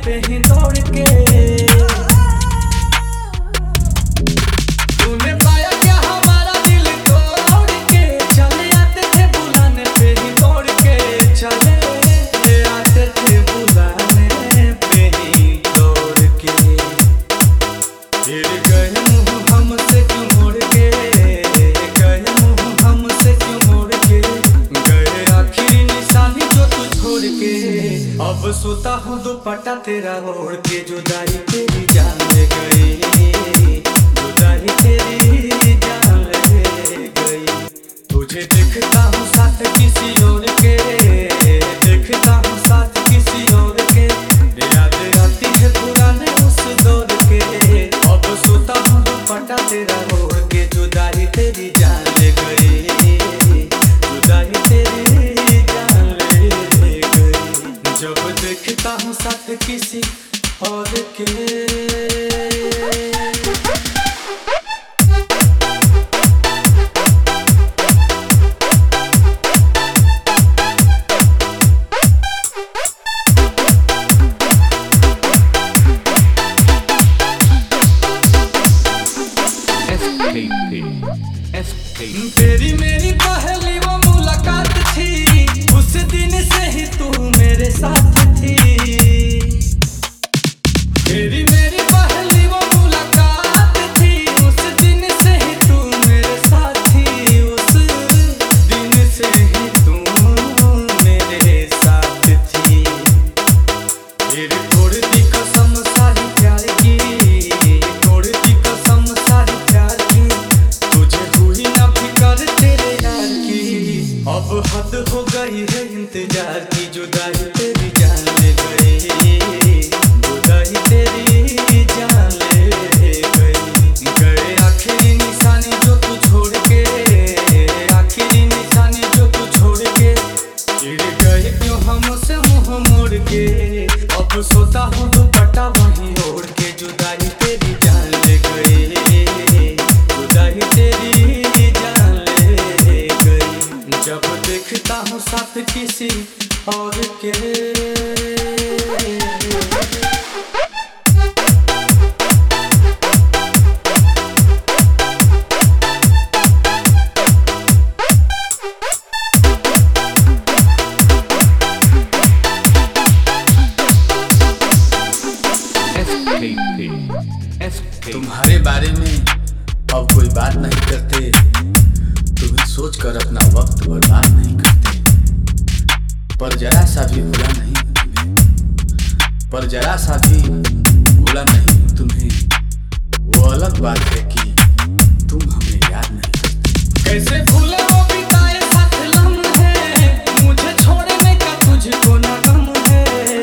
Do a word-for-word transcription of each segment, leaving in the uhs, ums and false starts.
पे ही दौड़ के। तूने पाया क्या हमारा दिल तोड़ के, चले आते थे बुलाने पे ही दौड़ के, चले आते थे बुलाने पे ही दौड़ के। फिर गए मुँह हमसे क्यों मोड़ के, गए मुँह हमसे क्यों मोड़ के, गए आखिरी निशानी जो तू छोड़ के। अब सोता हूँ दुपट्टा तेरा ओढ़ के, जुदाई तेरी जान ले गई, जुदाई तेरी जान ले गई। तुझे देखता हूँ साथ किसी और के, देखता हूँ साथ किसी और के, याद आती है पुराने उस दौर के। अब सोता हूँ दुपट्टा तेरा ओढ़ के, जुदाई तेरी जान ले गई, जुदाई तेरी जान ले गई। जब देखता हूँ साथ किसी और के। तेरी मेरी पहली वो मुलाकात थी, उस दिन से ही तू मेरे साथ थी। तेरी मेरी पहली वो मुलाकात थी, उस दिन से ही तू मेरे साथ थी, उस दिन से ही तू मेरे साथ थी। फिर तोड़ दी कसम सारी प्यार की, तोड़ दी कसम सारी प्यार की, तुझे हुई ना फिकर तेरे यार की। अब हद हो गई है इंतजार की, जुदाई तेरी जान ले गई, जुदाई तेरी जान ले गई। गए आखिरी निशानी जो तू छोड़ के, आखिरी निशानी जो तू छोड़ के, चिढ़ गए क्यों हमसे मुँह मोड़ के। अब सोता हूँ दुपट्टा वहीं ओढ़ के, जुदाई तेरी जान ले गई, जुदाई तेरी जान ले गई। जब देखता हूँ साथ किसी और के। तुम्हारे बारे में अब कोई बात नहीं करते, तुम्हें सोचकर अपना वक्त बर्बाद नहीं करते। पर जरा सा भी भूला नहीं तुम्हें, पर जरा सा भी भूला नहीं तुम्हें। वो अलग बात है कि तुम हमें याद नहीं करते। कैसे भूले वो बिताए साथ लम्हे, मुझे छोड़ने का तुझको ना गम है।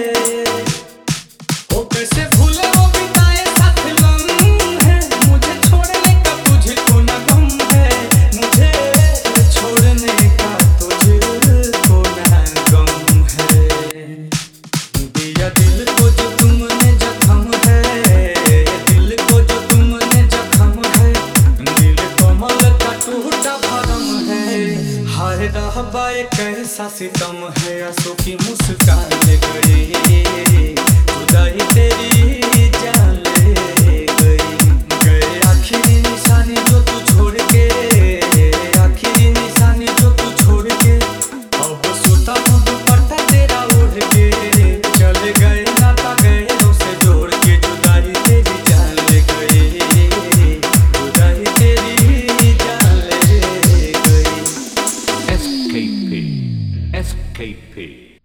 ओ कैसे भूले वो बिताए साथ लम्हे, मुझे छोड़ने का तुझको ना गम है, मुझे छोड़ने का तुझको ना गम है। दिया दिल को जो तुमने जख्म है, दिल को जो तुमने जख्म है, दिल कमल का टूटा भरम है। हाय रहबा ये कैसा सितम है, आंसू की मुस्कान ले गई, जुदाई तेरी जान